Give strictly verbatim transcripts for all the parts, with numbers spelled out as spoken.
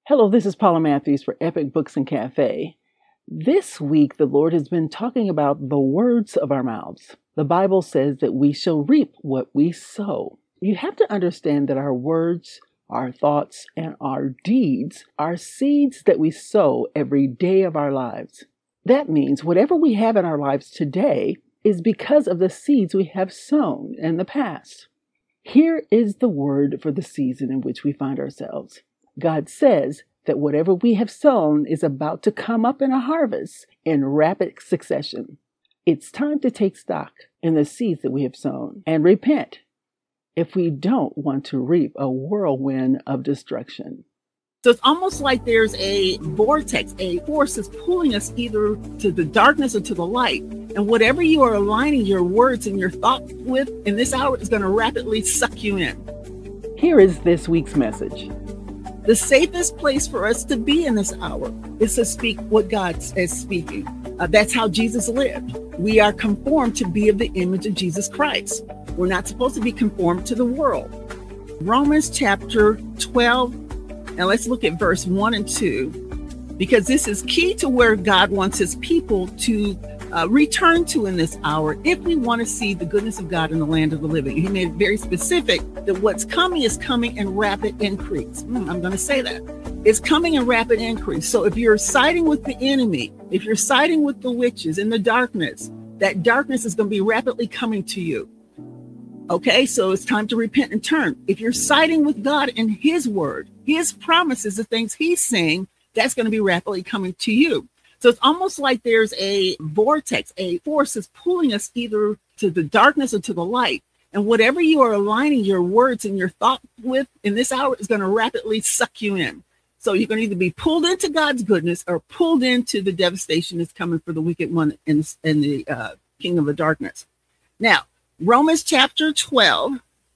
Hello, this is Paula Matthews for Epic Books and Cafe. This week, the Lord has been talking about the words of our mouths. The Bible says that we shall reap what we sow. You have to understand that our words, our thoughts, and our deeds are seeds that we sow every day of our lives. That means whatever we have in our lives today is because of the seeds we have sown in the past. Here is the word for the season in which we find ourselves. God says that whatever we have sown is about to come up in a harvest in rapid succession. It's time to take stock in the seeds that we have sown and repent if we don't want to reap a whirlwind of destruction. So it's almost like there's a vortex, a force that's pulling us either to the darkness or to the light. And whatever you are aligning your words and your thoughts with in this hour is going to rapidly suck you in. Here is this week's message. The safest place for us to be in this hour is to speak what God is speaking. Uh, that's how Jesus lived. We are conformed to be of the image of Jesus Christ. We're not supposed to be conformed to the world. Romans chapter twelve, and let's look at verse one and two, because this is key to where God wants his people to uh, return to in this hour if we want to see the goodness of God in the land of the living. He made it very specific that what's coming is coming in rapid increase. Mm, I'm going to say that. It's coming in rapid increase. So if you're siding with the enemy, if you're siding with the witches in the darkness, that darkness is going to be rapidly coming to you. Okay, so it's time to repent and turn. If you're siding with God in his word, his promises, the things he's saying, that's going to be rapidly coming to you. So it's almost like there's a vortex, a force that's pulling us either to the darkness or to the light. And whatever you are aligning your words and your thought with in this hour is going to rapidly suck you in. So you're going to either be pulled into God's goodness or pulled into the devastation that's coming for the wicked one in, in the uh, kingdom of darkness. Now, Romans chapter twelve,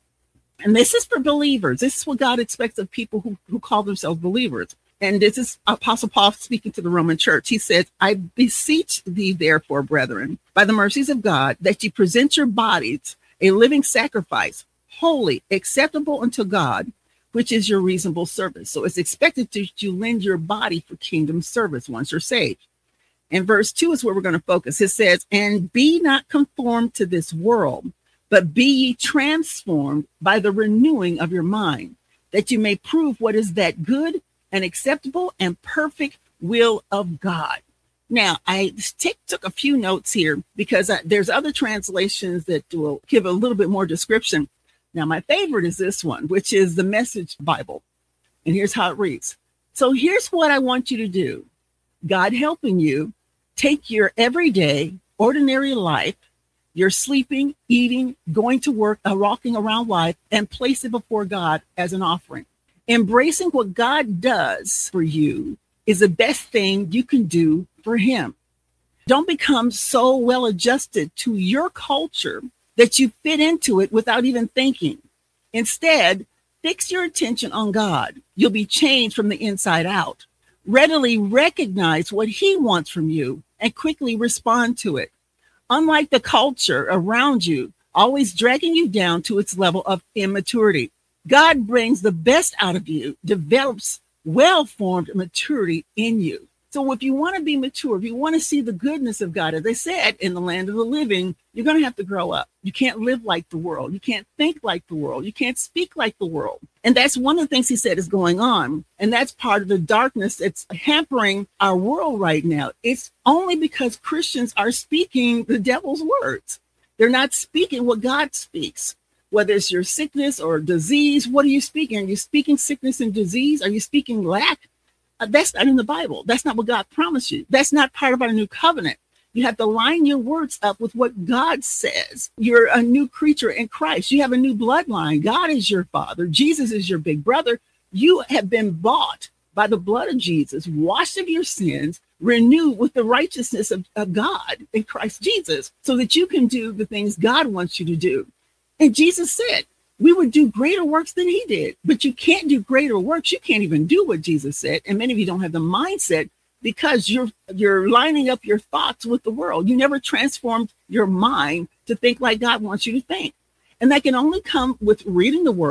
and this is for believers. This is what God expects of people who, who call themselves believers. And this is Apostle Paul speaking to the Roman church. He says, I beseech thee, therefore, brethren, by the mercies of God, that ye present your bodies a living sacrifice, holy, acceptable unto God, which is your reasonable service. So it's expected that you lend your body for kingdom service once you're saved. And verse two is where we're going to focus. It says, and be not conformed to this world, but be ye transformed by the renewing of your mind, that you may prove what is that good and acceptable and perfect will of God. Now, I take, took a few notes here because uh, there's other translations that will give a little bit more description. Now, my favorite is this one, which is the Message Bible. And here's how it reads. So here's what I want you to do. God helping you take your everyday, ordinary life, your sleeping, eating, going to work, uh, walking around life, and place it before God as an offering. Embracing what God does for you is the best thing you can do for him. Don't become so well adjusted to your culture that you fit into it without even thinking. Instead, fix your attention on God. You'll be changed from the inside out. Readily recognize what he wants from you and quickly respond to it. Unlike the culture around you, always dragging you down to its level of immaturity. God brings the best out of you, develops well-formed maturity in you. So if you want to be mature, if you want to see the goodness of God, as I said, in the land of the living, you're going to have to grow up. You can't live like the world. You can't think like the world. You can't speak like the world. And that's one of the things he said is going on. And that's part of the darkness that's hampering our world right now. It's only because Christians are speaking the devil's words. They're not speaking what God speaks. Whether it's your sickness or disease, what are you speaking? Are you speaking sickness and disease? Are you speaking lack? Uh, that's not in the Bible. That's not what God promised you. That's not part of our new covenant. You have to line your words up with what God says. You're a new creature in Christ. You have a new bloodline. God is your father. Jesus is your big brother. You have been bought by the blood of Jesus, washed of your sins, renewed with the righteousness of, of God in Christ Jesus, so that you can do the things God wants you to do. And Jesus said, we would do greater works than he did, but you can't do greater works. You can't even do what Jesus said. And many of you don't have the mindset because you're you're lining up your thoughts with the world. You never transformed your mind to think like God wants you to think. And that can only come with reading the word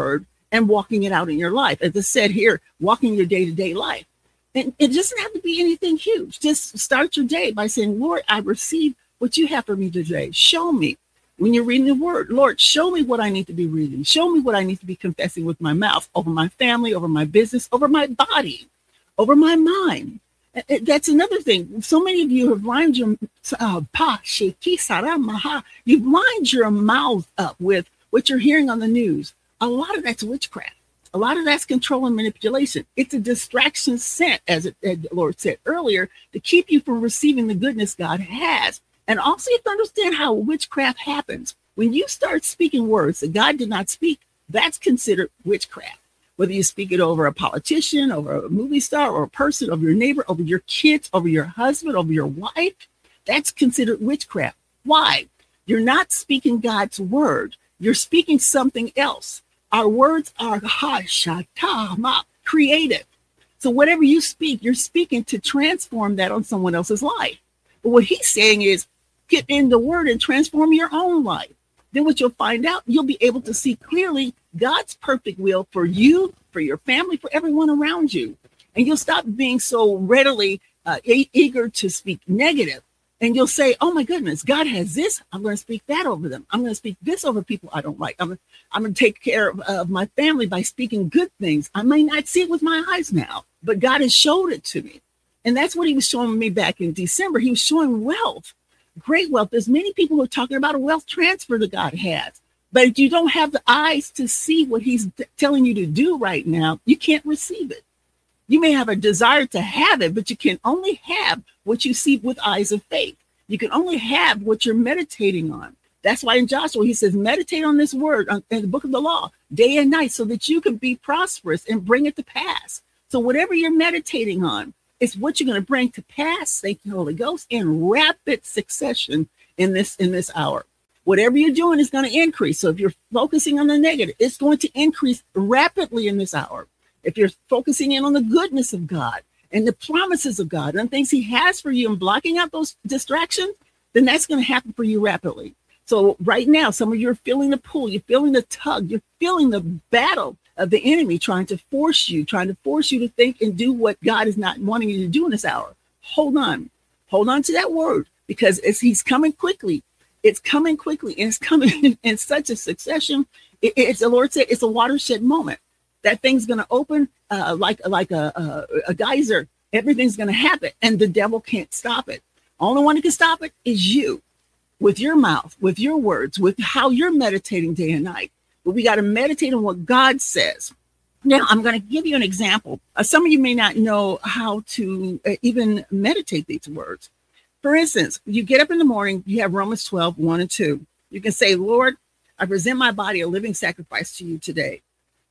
and walking it out in your life. As I said here, walking your day-to-day life. And it doesn't have to be anything huge. Just start your day by saying, Lord, I receive what you have for me today. Show me. When you're reading the word, Lord, show me what I need to be reading. Show me what I need to be confessing with my mouth over my family, over my business, over my body, over my mind. That's another thing. So many of you have lined your uh, pa, sheki, sara, maha. You've lined your mouth up with what you're hearing on the news. A lot of that's witchcraft. A lot of that's control and manipulation. It's a distraction sent, as, it, as the Lord said earlier, to keep you from receiving the goodness God has. And also you have to understand how witchcraft happens. When you start speaking words that God did not speak, that's considered witchcraft. Whether you speak it over a politician, over a movie star, or a person, over your neighbor, over your kids, over your husband, over your wife, that's considered witchcraft. Why? You're not speaking God's word. You're speaking something else. Our words are ha, shata, ma, creative. So whatever you speak, you're speaking to transform that on someone else's life. But what he's saying is, get in the word and transform your own life. Then what you'll find out, you'll be able to see clearly God's perfect will for you, for your family, for everyone around you. And you'll stop being so readily uh, e- eager to speak negative. And you'll say, oh my goodness, God has this. I'm going to speak that over them. I'm going to speak this over people I don't like. I'm, I'm going to take care of, of my family by speaking good things. I may not see it with my eyes now, but God has showed it to me. And that's what he was showing me back in December. He was showing wealth. Great wealth. There's many people who are talking about a wealth transfer that God has. But if you don't have the eyes to see what he's t- telling you to do right now, you can't receive it. You may have a desire to have it, but you can only have what you see with eyes of faith. You can only have what you're meditating on. That's why in Joshua, he says, meditate on this word on, in the book of the law, day and night, so that you can be prosperous and bring it to pass. So whatever you're meditating on, it's what you're going to bring to pass, thank you, Holy Ghost, in rapid succession in this in this hour. Whatever you're doing is going to increase. So if you're focusing on the negative, it's going to increase rapidly in this hour. If you're focusing in on the goodness of God and the promises of God and things he has for you and blocking out those distractions, then that's going to happen for you rapidly. So right now, some of you are feeling the pull, you're feeling the tug, you're feeling the battle of the enemy trying to force you, trying to force you to think and do what God is not wanting you to do in this hour. Hold on. Hold on to that word, because as he's coming quickly, it's coming quickly, and it's coming in such a succession. It, it's the Lord said it's a watershed moment. That thing's going to open uh, like, like a, a, a geyser. Everything's going to happen, and the devil can't stop it. Only one who can stop it is you, with your mouth, with your words, with how you're meditating day and night. But we got to meditate on what God says. Now, I'm going to give you an example. Uh, some of you may not know how to uh, even meditate these words. For instance, you get up in the morning, you have Romans twelve, one and two. You can say, Lord, I present my body a living sacrifice to you today.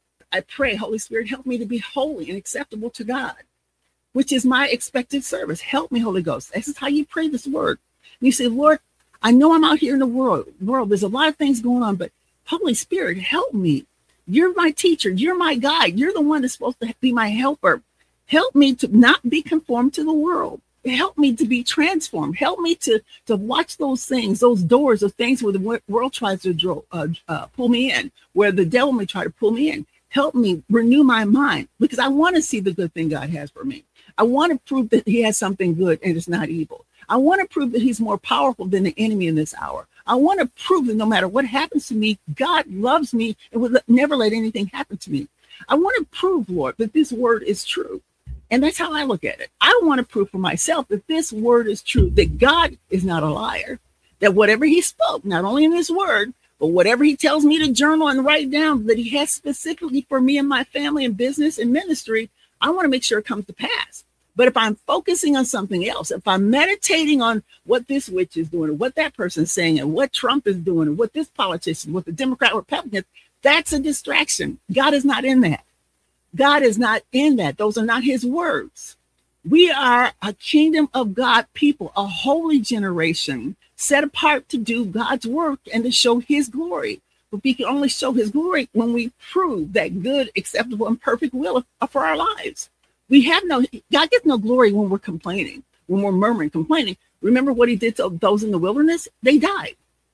I pray, Holy Spirit, help me to be holy and acceptable to God, which is my expected service. Help me, Holy Ghost. This is how you pray this word. And you say, Lord, I know I'm out here in the world. world. There's a lot of things going on, but Holy Spirit, help me. You're my teacher. You're my guide. You're the one that's supposed to be my helper. Help me to not be conformed to the world. Help me to be transformed. Help me to, to watch those things, those doors of things where the world tries to draw, uh, uh, pull me in, where the devil may try to pull me in. Help me renew my mind, because I want to see the good thing God has for me. I want to prove that he has something good and it's not evil. I want to prove that he's more powerful than the enemy in this hour. I want to prove that no matter what happens to me, God loves me and will never let anything happen to me. I want to prove, Lord, that this word is true. And that's how I look at it. I want to prove for myself that this word is true, that God is not a liar, that whatever he spoke, not only in this word, but whatever he tells me to journal and write down that he has specifically for me and my family and business and ministry, I want to make sure it comes to pass. But if I'm focusing on something else, if I'm meditating on what this witch is doing, or what that person's saying, and what Trump is doing, and what this politician, what the Democrat, Republican, that's a distraction. God is not in that. God is not in that. Those are not his words. We are a kingdom of God people, a holy generation set apart to do God's work and to show his glory. But we can only show his glory when we prove that good, acceptable, and perfect will for our lives. We have no, God gets no glory when we're complaining, when we're murmuring, complaining. Remember what he did to those in the wilderness? They died.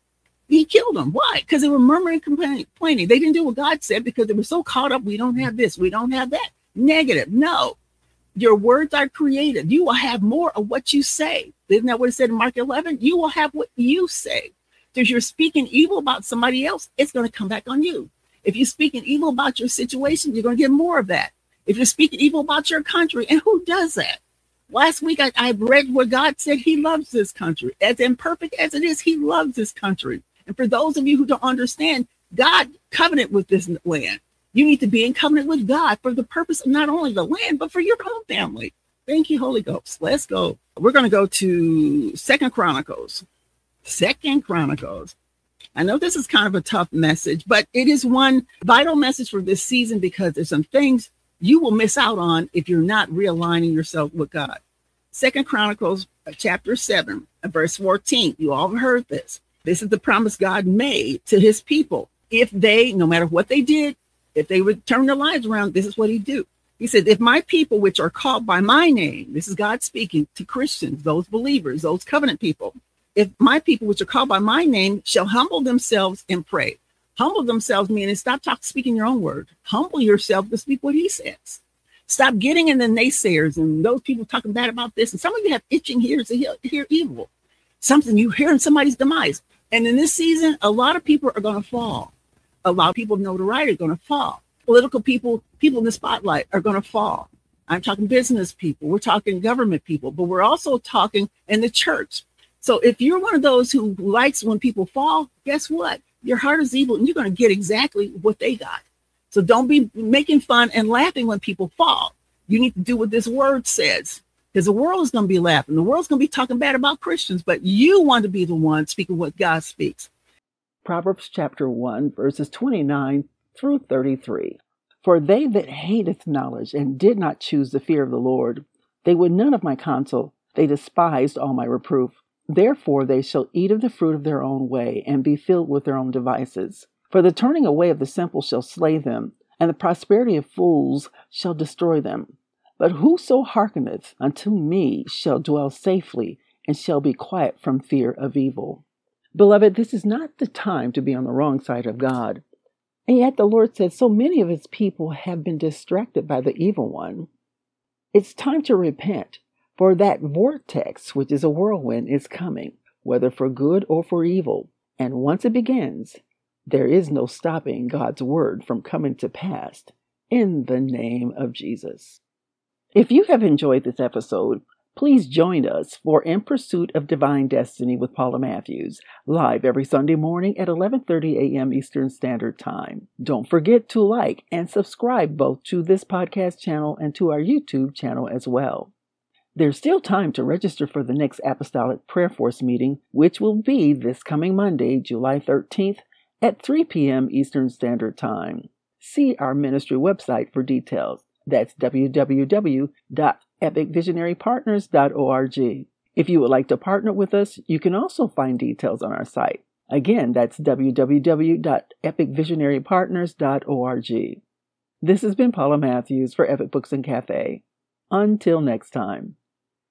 He killed them. Why? Because they were murmuring, complaining. They didn't do what God said because they were so caught up. We don't have this. We don't have that. Negative. No. Your words are created. You will have more of what you say. Isn't that what it said in Mark eleven? You will have what you say. So if you're speaking evil about somebody else, it's going to come back on you. If you're speaking evil about your situation, you're going to get more of that. If you're speaking evil about your country, and who does that? Last week, I, I read where God said he loves this country. As imperfect as it is, he loves this country. And for those of you who don't understand, God covenant with this land. You need to be in covenant with God for the purpose of not only the land, but for your own family. Thank you, Holy Ghost. Let's go. We're going to go to Second Chronicles. Second Chronicles. I know this is kind of a tough message, but it is one vital message for this season because there's some things you will miss out on if you're not realigning yourself with God. Second Chronicles chapter seven, verse fourteen. You all have heard this. This is the promise God made to his people. If they, no matter what they did, if they would turn their lives around, this is what he'd do. He said, if my people, which are called by my name, this is God speaking to Christians, those believers, those covenant people. If my people, which are called by my name, shall humble themselves and pray. Humble themselves meaning stop talking, speaking your own word. Humble yourself to speak what he says. Stop getting in the naysayers and those people talking bad about this. And some of you have itching ears to hear, hear evil. Something you hear in somebody's demise. And in this season, a lot of people are going to fall. A lot of people of notoriety are going to fall. Political people, people in the spotlight are going to fall. I'm talking business people. We're talking government people, but we're also talking in the church. So if you're one of those who likes when people fall, guess what? Your heart is evil and you're going to get exactly what they got. So don't be making fun and laughing when people fall. You need to do what this word says because the world is going to be laughing. The world's going to be talking bad about Christians, but you want to be the one speaking what God speaks. Proverbs chapter one, verses twenty-nine through thirty-three. For they that hateth knowledge and did not choose the fear of the Lord, they would none of my counsel, they despised all my reproof. Therefore they shall eat of the fruit of their own way, and be filled with their own devices. For the turning away of the simple shall slay them, and the prosperity of fools shall destroy them. But whoso hearkeneth unto me shall dwell safely, and shall be quiet from fear of evil. Beloved, this is not the time to be on the wrong side of God. And yet the Lord said so many of his people have been distracted by the evil one. It's time to repent, for that vortex, which is a whirlwind, is coming, whether for good or for evil. And once it begins, there is no stopping God's word from coming to pass in the name of Jesus. If you have enjoyed this episode, please join us for In Pursuit of Divine Destiny with Paula Matthews, live every Sunday morning at eleven thirty a.m. Eastern Standard Time. Don't forget to like and subscribe both to this podcast channel and to our YouTube channel as well. There's still time to register for the next Apostolic Prayer Force meeting, which will be this coming Monday, July thirteenth at three p.m. Eastern Standard Time. See our ministry website for details. That's w w w dot epic visionary partners dot org. If you would like to partner with us, you can also find details on our site. Again, that's w w w dot epic visionary partners dot org. This has been Paula Matthews for Epic Books and Cafe. Until next time.